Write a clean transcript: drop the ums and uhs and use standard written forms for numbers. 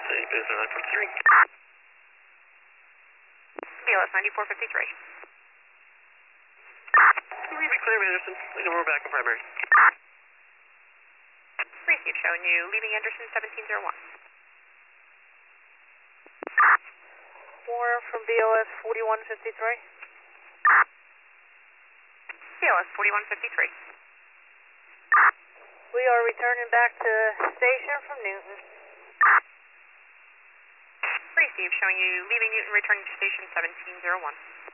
Business 943. BLS 9453. Leave it clear, Anderson. We know we're back in primary. Receive, showing you leaving Anderson 1701. Warren from BLS 4153. BLS 4153. We are returning back to station from Newton. Receive, showing you leaving Newton, returning to station 1701.